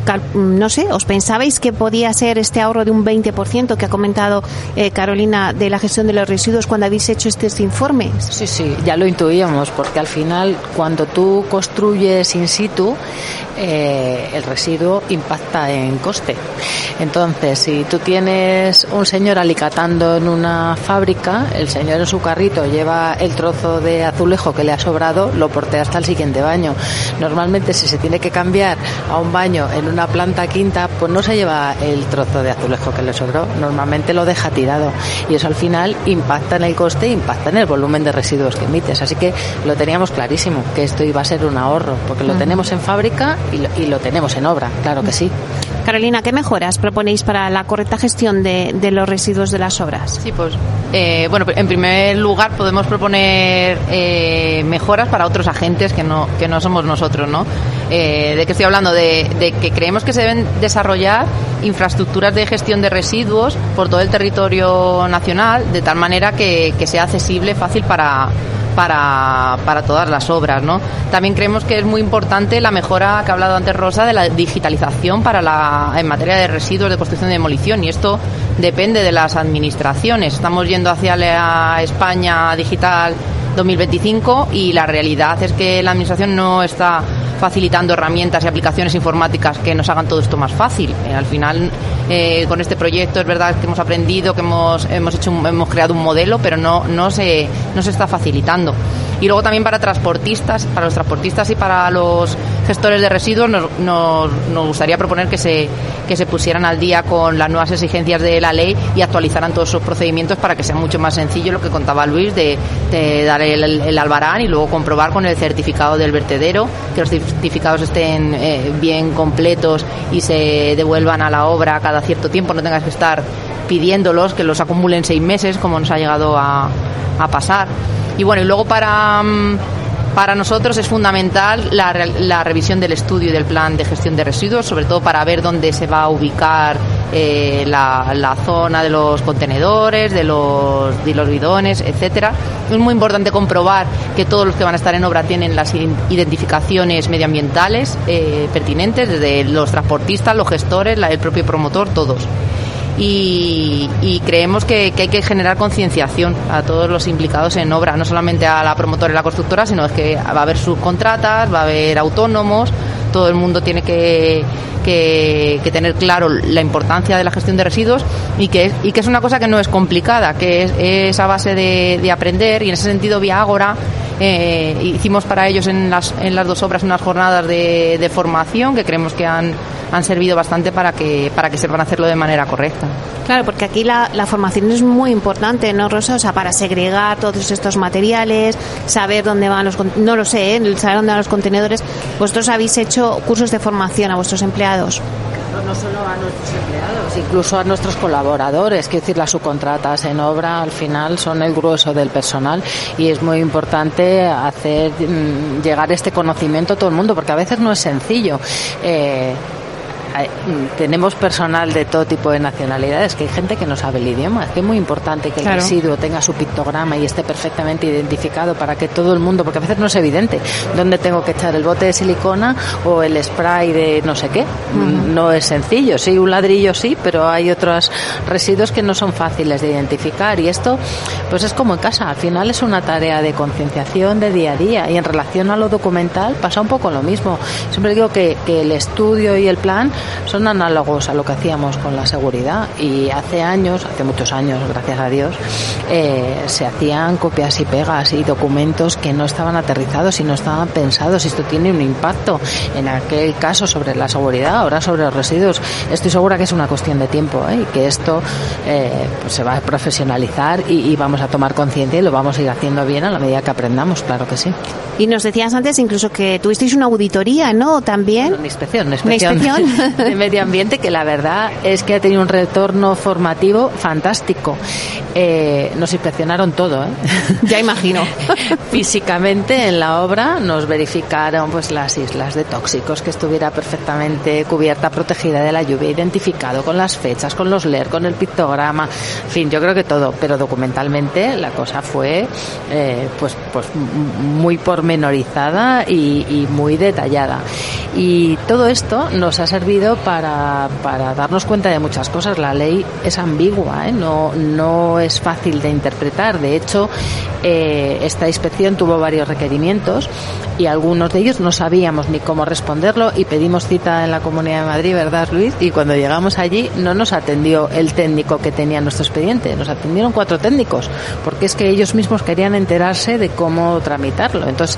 os pensabais que podía ser este ahorro de un 20% que ha comentado Carolina de la gestión de los residuos cuando habéis hecho estos informes? Sí, ya lo intuíamos, porque al final cuando tú construyes in situ, el residuo impacta en coste. Entonces, si tú tienes un señor alicatando en una fábrica, el señor en su carrito lleva el trozo de azulejo que le ha sobrado, lo portea hasta el siguiente baño. Normalmente, si se tiene que cambiar a un baño en una planta quinta, pues no se lleva el trozo de azulejo que le sobró, normalmente lo deja tirado, y eso al final impacta en el coste, impacta en el volumen de residuos que emites. Así que lo teníamos clarísimo, que esto iba a ser un ahorro, porque lo tenemos en fábrica y lo tenemos en obra, claro que sí. Carolina, ¿qué mejoras proponéis para la correcta gestión de los residuos de las obras? Sí, pues, bueno, en primer lugar podemos proponer mejoras para otros agentes que no somos nosotros, ¿no? ¿De qué estoy hablando? De que creemos que se deben desarrollar infraestructuras de gestión de residuos por todo el territorio nacional, de tal manera que sea accesible, fácil para todas las obras, ¿no? También creemos que es muy importante la mejora que ha hablado antes Rosa de la digitalización en materia de residuos de construcción y demolición, y esto depende de las administraciones. Estamos yendo hacia la España digital 2025 y la realidad es que la administración no está facilitando herramientas y aplicaciones informáticas que nos hagan todo esto más fácil. Al final, con este proyecto es verdad que hemos aprendido, que hemos creado un modelo, pero no se está facilitando. Y luego también para los transportistas y para los gestores de residuos nos gustaría proponer que se pusieran al día con las nuevas exigencias de la ley y actualizaran todos sus procedimientos para que sea mucho más sencillo lo que contaba Luis de dar el albarán y luego comprobar con el certificado del vertedero que los certificados estén bien completos y se devuelvan a la obra cada cierto tiempo, no tengas que estar pidiéndolos, que los acumulen 6 meses como nos ha llegado a pasar. Y bueno, y luego para nosotros es fundamental la revisión del estudio y del plan de gestión de residuos, sobre todo para ver dónde se va a ubicar la zona de los contenedores, de los bidones, etcétera. Es muy importante comprobar que todos los que van a estar en obra tienen las identificaciones medioambientales pertinentes, desde los transportistas, los gestores, el propio promotor, todos. Y creemos que hay que generar concienciación a todos los implicados en obra, no solamente a la promotora y la constructora, sino es que va a haber subcontratas, va a haber autónomos, todo el mundo tiene que tener claro la importancia de la gestión de residuos y que es una cosa que no es complicada, que es a base de aprender, y en ese sentido Viagora Hicimos para ellos en las dos obras unas jornadas de formación que creemos que han servido bastante para que sepan hacerlo de manera correcta. Claro, porque aquí la formación es muy importante, ¿no, Rosa? O sea, para segregar todos estos materiales, saber dónde van no lo sé, saber dónde van los contenedores. Vosotros habéis hecho cursos de formación a vuestros empleados. No solo a nuestros empleados, incluso a nuestros colaboradores, quiero decir, las subcontratas en obra al final son el grueso del personal y es muy importante hacer llegar este conocimiento a todo el mundo, porque a veces no es sencillo. Tenemos personal de todo tipo de nacionalidades, que hay gente que no sabe el idioma, que es muy importante que el residuo tenga su pictograma y esté perfectamente identificado para que todo el mundo, porque a veces no es evidente dónde tengo que echar el bote de silicona o el spray de no sé qué. No es sencillo, sí, un ladrillo sí, pero hay otros residuos que no son fáciles de identificar, y esto pues es como en casa, al final es una tarea de concienciación de día a día, y en relación a lo documental pasa un poco lo mismo. Siempre digo que el estudio y el plan son análogos a lo que hacíamos con la seguridad, y hace muchos años, gracias a Dios, se hacían copias y pegas y documentos que no estaban aterrizados y no estaban pensados, y esto tiene un impacto en aquel caso sobre la seguridad, ahora sobre los residuos. Estoy segura que es una cuestión de tiempo, y que esto pues se va a profesionalizar y vamos a tomar conciencia y lo vamos a ir haciendo bien a la medida que aprendamos, claro que sí. Y nos decías antes incluso que tuvisteis una auditoría, ¿no? También. Una inspección de medio ambiente, que la verdad es que ha tenido un retorno formativo fantástico. Nos inspeccionaron todo, Ya imagino. Físicamente en la obra nos verificaron pues las islas de tóxicos, que estuviera perfectamente cubierta, protegida de la lluvia, identificado con las fechas, con los LER, con el pictograma, en fin, yo creo que todo, pero documentalmente la cosa fue pues muy pormenorizada y muy detallada. Y todo esto nos ha servido para darnos cuenta de muchas cosas. La ley es ambigua, no es fácil de interpretar. De hecho, esta inspección tuvo varios requerimientos y algunos de ellos no sabíamos ni cómo responderlo, y pedimos cita en la Comunidad de Madrid, ¿verdad, Luis? Y cuando llegamos allí no nos atendió el técnico que tenía nuestro expediente, nos atendieron 4 técnicos, porque es que ellos mismos querían enterarse de cómo tramitarlo. Entonces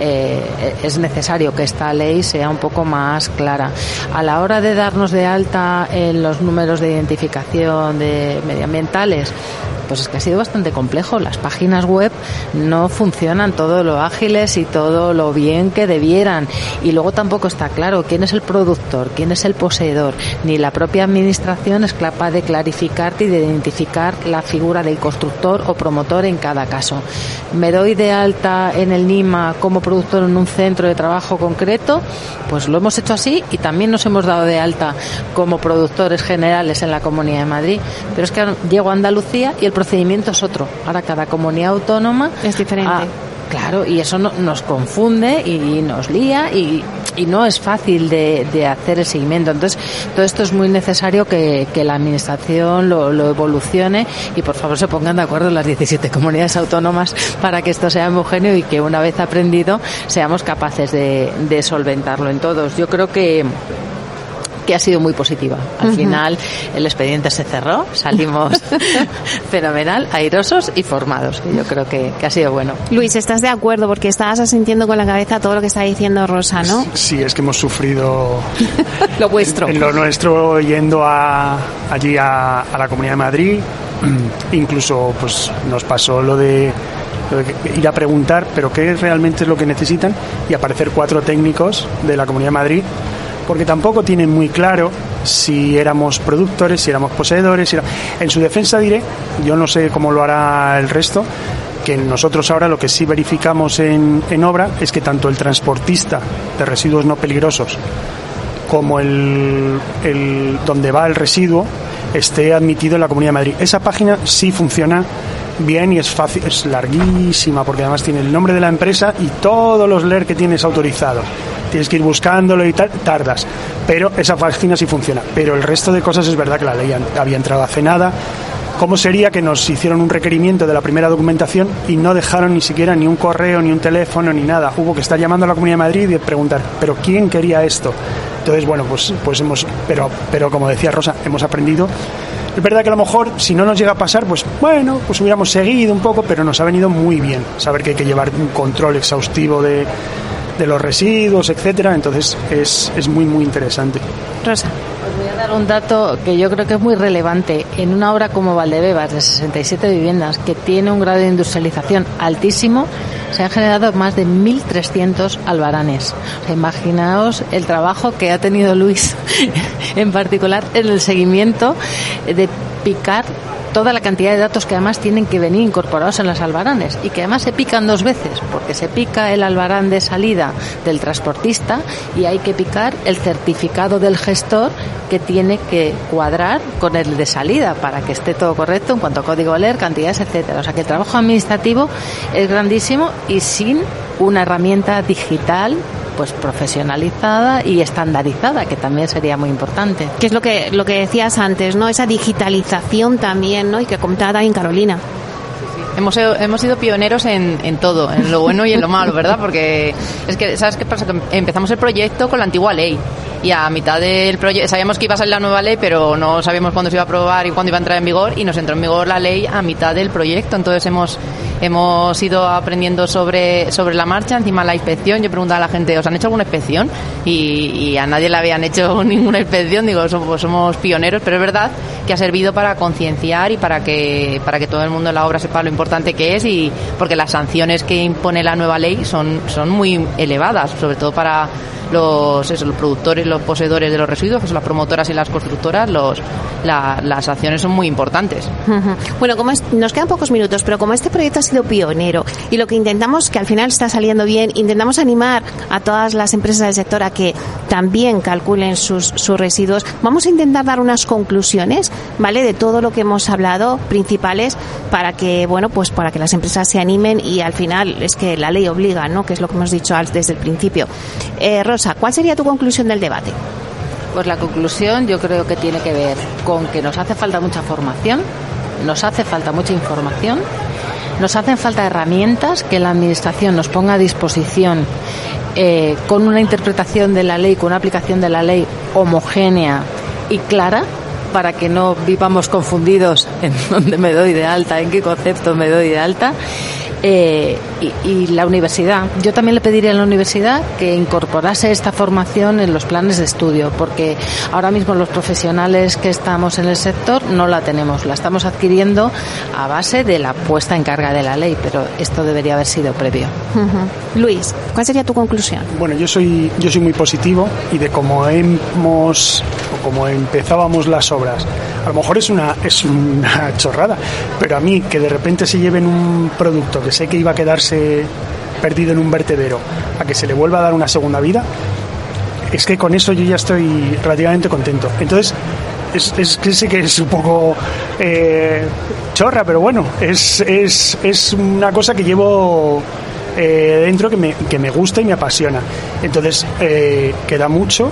es necesario que esta ley sea un poco más clara. A la hora de darnos de alta en los números de identificación de medioambientales, pues es que ha sido bastante complejo. Las páginas web no funcionan todo lo ágiles y todo lo bien que debieran, y luego tampoco está claro quién es el productor, quién es el poseedor, ni la propia administración es capaz de clarificarte y de identificar la figura del constructor o promotor en cada caso. Me doy de alta en el NIMA como productor en un centro de trabajo concreto, pues lo hemos hecho así, y también nos hemos dado de alta como productores generales en la Comunidad de Madrid, pero es que llego a Andalucía y el procedimiento es otro. Ahora cada comunidad autónoma es diferente. Claro, y eso nos confunde y nos lía, y no es fácil de hacer el seguimiento. Entonces, todo esto es muy necesario que la administración lo evolucione, y por favor se pongan de acuerdo las 17 comunidades autónomas para que esto sea homogéneo y que una vez aprendido seamos capaces de solventarlo en todos. Yo creo que ha sido muy positiva. Al final el expediente se cerró, salimos fenomenal, airosos y formados. Yo creo que ha sido bueno. Luis, ¿estás de acuerdo? Porque estabas asintiendo con la cabeza todo lo que está diciendo Rosa, ¿no? Sí, es que hemos sufrido lo vuestro. En lo nuestro, yendo allí a la Comunidad de Madrid. Incluso pues nos pasó lo de ir a preguntar, pero qué realmente es lo que necesitan, y aparecer 4 técnicos de la Comunidad de Madrid, porque tampoco tienen muy claro si éramos productores, si éramos poseedores. En su defensa diré, yo no sé cómo lo hará el resto, que nosotros ahora lo que sí verificamos en obra es que tanto el transportista de residuos no peligrosos como el donde va el residuo esté admitido en la Comunidad de Madrid. Esa página sí funciona bien y es fácil, es larguísima, porque además tiene el nombre de la empresa y todos los LER que tienes autorizados. Tienes que ir buscándolo y tal, tardas, pero esa página sí funciona. Pero el resto de cosas es verdad que la ley había entrado hace nada. ¿Cómo sería que nos hicieron un requerimiento de la primera documentación y no dejaron ni siquiera ni un correo, ni un teléfono, ni nada? Hubo que estar llamando a la Comunidad de Madrid y preguntar, ¿pero quién quería esto? Entonces, bueno, pues hemos, pero como decía Rosa, hemos aprendido Es verdad que a lo mejor si no nos llega a pasar, pues bueno, pues hubiéramos seguido un poco, pero nos ha venido muy bien saber que hay que llevar un control exhaustivo de los residuos, etcétera. Entonces es muy muy interesante. Rosa. Os voy a dar un dato que yo creo que es muy relevante. En una obra como Valdebebas, de 67 viviendas, que tiene un grado de industrialización altísimo, se han generado más de 1.300 albaranes. O sea, imaginaos el trabajo que ha tenido Luis en particular en el seguimiento de picar toda la cantidad de datos que además tienen que venir incorporados en las albaranes y que además se pican dos veces, porque se pica el albarán de salida del transportista y hay que picar el certificado del gestor que tiene que cuadrar con el de salida para que esté todo correcto en cuanto a código leer, cantidades, etcétera. O sea que el trabajo administrativo es grandísimo y sin una herramienta digital pues profesionalizada y estandarizada, que también sería muy importante. Que es lo que decías antes, ¿no? Esa digitalización también, ¿no? Y que comentaba también Carolina. Hemos sido pioneros en todo, en lo bueno y en lo malo, ¿verdad? Porque es que, ¿sabes qué pasa? Que empezamos el proyecto con la antigua ley y a mitad del proyecto sabíamos que iba a salir la nueva ley, pero no sabíamos cuándo se iba a aprobar y cuándo iba a entrar en vigor, y nos entró en vigor la ley a mitad del proyecto. Entonces hemos ido aprendiendo sobre la marcha. Encima la inspección, yo preguntaba a la gente, ¿os han hecho alguna inspección? Y a nadie le habían hecho ninguna inspección. Digo, somos pioneros, pero es verdad que ha servido para concienciar y para que todo el mundo en la obra sepa lo importante que es, y porque las sanciones que impone la nueva ley son muy elevadas, sobre todo para los productores, los poseedores de los residuos, que son las promotoras y las constructoras. Las acciones son muy importantes. Bueno, nos quedan pocos minutos, pero como este proyecto ha sido pionero y lo que intentamos, que al final está saliendo bien, intentamos animar a todas las empresas del sector a que también calculen sus residuos. Vamos a intentar dar unas conclusiones, ¿vale?, de todo lo que hemos hablado, principales, para que, bueno, pues para que las empresas se animen, y al final es que la ley obliga, ¿no?, que es lo que hemos dicho desde el principio. Rosa, ¿cuál sería tu conclusión del debate? Pues la conclusión yo creo que tiene que ver con que nos hace falta mucha formación, nos hace falta mucha información, nos hacen falta herramientas que la Administración nos ponga a disposición con una interpretación de la ley, con una aplicación de la ley homogénea y clara, para que no vivamos confundidos en dónde me doy de alta, en qué concepto me doy de alta. Y la universidad, yo también le pediría a la universidad que incorporase esta formación en los planes de estudio, porque ahora mismo los profesionales que estamos en el sector no la tenemos, la estamos adquiriendo a base de la puesta en carga de la ley, pero esto debería haber sido previo. Luis, ¿cuál sería tu conclusión? Bueno, yo soy muy positivo, y de cómo empezábamos las obras, a lo mejor es una chorrada, pero a mí que de repente se lleven un producto que sé que iba a quedarse perdido en un vertedero, a que se le vuelva a dar una segunda vida, es que con eso yo ya estoy relativamente contento. Entonces es que sé que es un poco chorra, pero bueno, es una cosa que llevo dentro, que me gusta y me apasiona. Entonces queda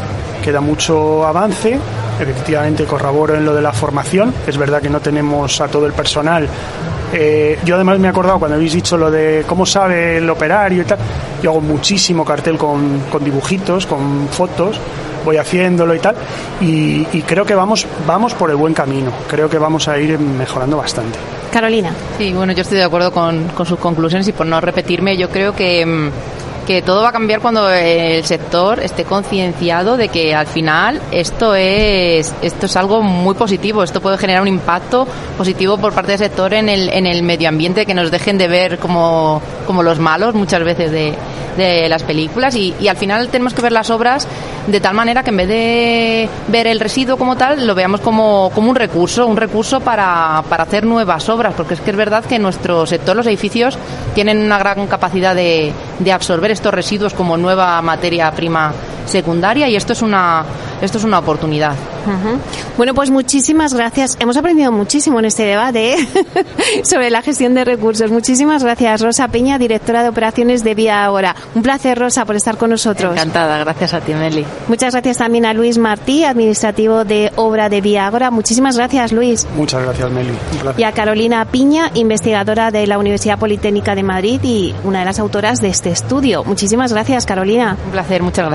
mucho avance. Efectivamente corroboro en lo de la formación. Es verdad que no tenemos a todo el personal. Yo además me he acordado cuando habéis dicho lo de cómo sabe el operario y tal. Yo hago muchísimo cartel con dibujitos, con fotos, voy haciéndolo y tal, y creo que vamos por el buen camino. Creo que vamos a ir mejorando bastante. Carolina. Sí, bueno, yo estoy de acuerdo con sus conclusiones, y por no repetirme, yo creo que todo va a cambiar cuando el sector esté concienciado de que al final esto es algo muy positivo. Esto puede generar un impacto positivo por parte del sector en el medio ambiente, que nos dejen de ver como los malos muchas veces de las películas, y al final tenemos que ver las obras de tal manera que en vez de ver el residuo como tal, lo veamos como un recurso para hacer nuevas obras, porque es que es verdad que en nuestro sector los edificios tienen una gran capacidad de absorber estos residuos como nueva materia prima secundaria, y esto es una oportunidad. Bueno, pues muchísimas gracias. Hemos aprendido muchísimo en este debate sobre la gestión de recursos. Muchísimas gracias, Rosa Peña, directora de operaciones de Vía Agora. Un placer, Rosa, por estar con nosotros. Encantada, gracias a ti, Meli. Muchas gracias también a Luis Martí, administrativo de obra de Vía Agora. Muchísimas gracias, Luis. Muchas gracias, Meli. Y a Carolina Piña, investigadora de la Universidad Politécnica de Madrid y una de las autoras de este estudio. Muchísimas gracias, Carolina. Un placer, muchas gracias, Meli.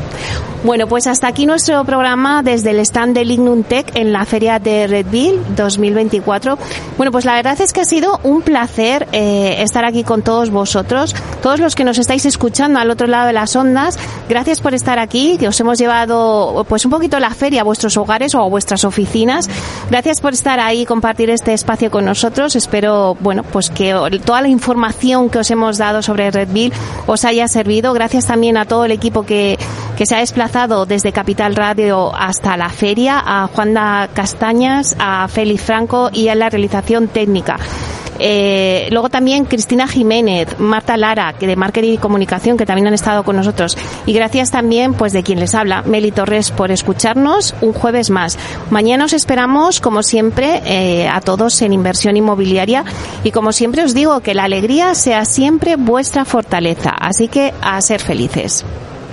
Bueno, pues hasta aquí nuestro programa desde el stand de Lignum Tech en la Feria de Redville 2024. Bueno, pues la verdad es que ha sido un placer estar aquí con todos vosotros, todos los que nos estáis escuchando al otro lado de las ondas. Gracias por estar aquí, que os hemos llevado pues un poquito la feria a vuestros hogares o a vuestras oficinas. Gracias por estar ahí y compartir este espacio con nosotros. Espero, bueno, pues que toda la información que os hemos dado sobre Redville os haya servido. Gracias también a todo el equipo que se ha desplazado desde Capital Radio hasta la feria, a Juanda Castañas, a Félix Franco y a la realización técnica. Luego también Cristina Jiménez, Marta Lara, que de Marketing y Comunicación, que también han estado con nosotros. Y gracias también pues de quien les habla, Meli Torres, por escucharnos un jueves más. Mañana os esperamos, como siempre, a todos en Inversión Inmobiliaria. Y como siempre os digo, que la alegría sea siempre vuestra fortaleza. Así que a ser felices.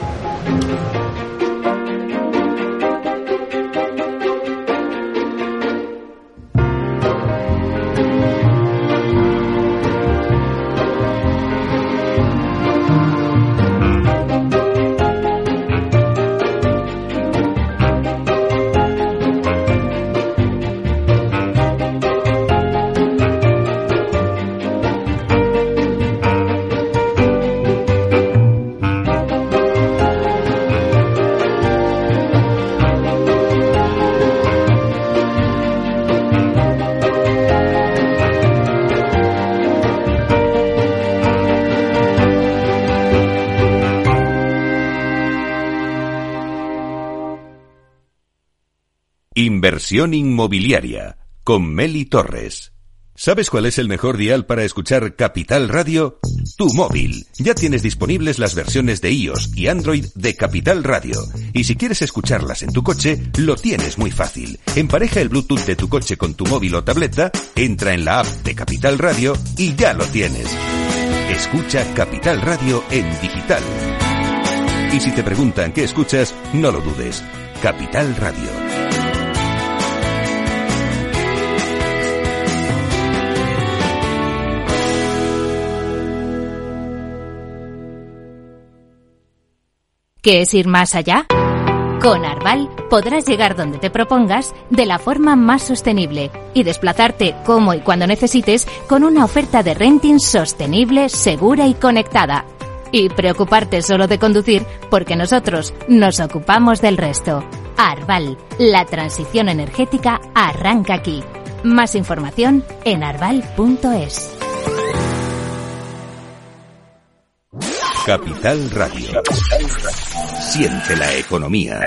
Inversión inmobiliaria con Meli Torres. ¿Sabes cuál es el mejor dial para escuchar Capital Radio? Tu móvil. Ya tienes disponibles las versiones de iOS y Android de Capital Radio. Y si quieres escucharlas en tu coche, lo tienes muy fácil. Empareja el Bluetooth de tu coche con tu móvil o tableta, entra en la app de Capital Radio y ya lo tienes. Escucha Capital Radio en digital. Y si te preguntan qué escuchas, no lo dudes. Capital Radio. ¿Qué es ir más allá? Con Arval podrás llegar donde te propongas de la forma más sostenible y desplazarte como y cuando necesites con una oferta de renting sostenible, segura y conectada. Y preocuparte solo de conducir porque nosotros nos ocupamos del resto. Arval, la transición energética arranca aquí. Más información en arval.es. Capital Radio. Siente la economía.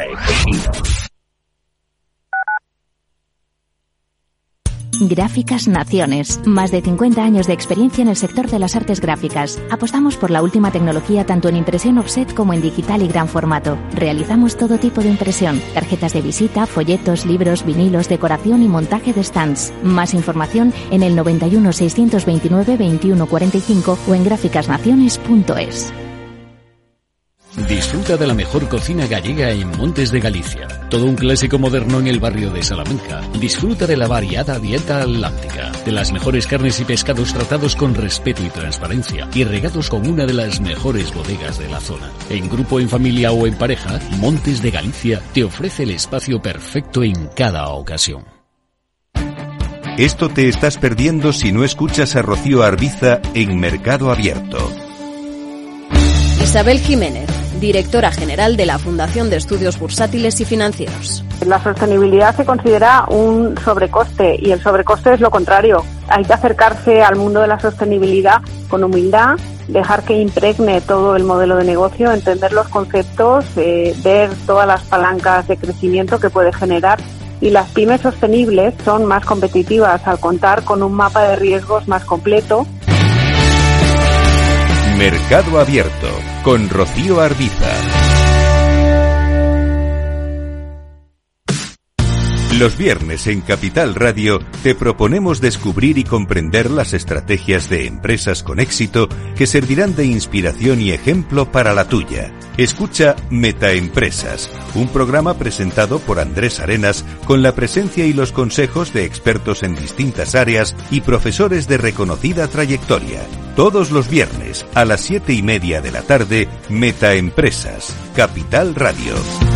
Gráficas Naciones. Más de 50 años de experiencia en el sector de las artes gráficas. Apostamos por la última tecnología tanto en impresión offset como en digital y gran formato. Realizamos todo tipo de impresión. Tarjetas de visita, folletos, libros, vinilos, decoración y montaje de stands. Más información en el 91 629 21 45 o en gráficasnaciones.es. Disfruta de la mejor cocina gallega en Montes de Galicia. Todo un clásico moderno en el barrio de Salamanca. Disfruta de la variada dieta atlántica, de las mejores carnes y pescados tratados con respeto y transparencia y regados con una de las mejores bodegas de la zona. En grupo, en familia o en pareja, Montes de Galicia te ofrece el espacio perfecto en cada ocasión. Esto te estás perdiendo si no escuchas a Rocío Arbiza en Mercado Abierto. Isabel Jiménez, directora general de la Fundación de Estudios Bursátiles y Financieros. La sostenibilidad se considera un sobrecoste y el sobrecoste es lo contrario. Hay que acercarse al mundo de la sostenibilidad con humildad, dejar que impregne todo el modelo de negocio, entender los conceptos, ver todas las palancas de crecimiento que puede generar. Y las pymes sostenibles son más competitivas al contar con un mapa de riesgos más completo. Mercado Abierto con Rocío Arbiza. Los viernes en Capital Radio te proponemos descubrir y comprender las estrategias de empresas con éxito que servirán de inspiración y ejemplo para la tuya. Escucha Metaempresas, un programa presentado por Andrés Arenas con la presencia y los consejos de expertos en distintas áreas y profesores de reconocida trayectoria. Todos los viernes a las 7:30 de la tarde, Metaempresas, Capital Radio.